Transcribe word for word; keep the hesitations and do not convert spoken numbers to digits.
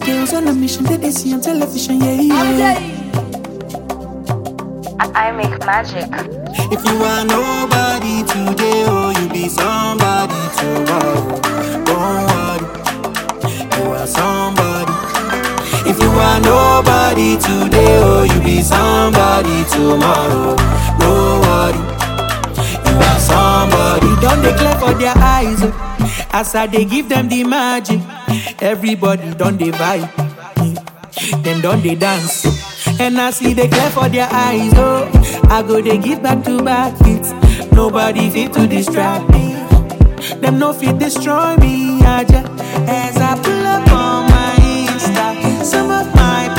Girls on a mission that they see on television, yeah, yeah. I make magic. If you are nobody today, oh, you be somebody tomorrow. Don't worry, you are somebody. If you are nobody today, oh, you be somebody tomorrow. Don't worry, you are somebody. Don't declare for their eyes, oh. As I they give them the magic. Everybody don't they vibe, them don't they dance. And I see they clear for their eyes, oh. I go they give back to back hits. Nobody fit to distract me. Them no fit destroy me. I just, as I pull up on my Insta, some of my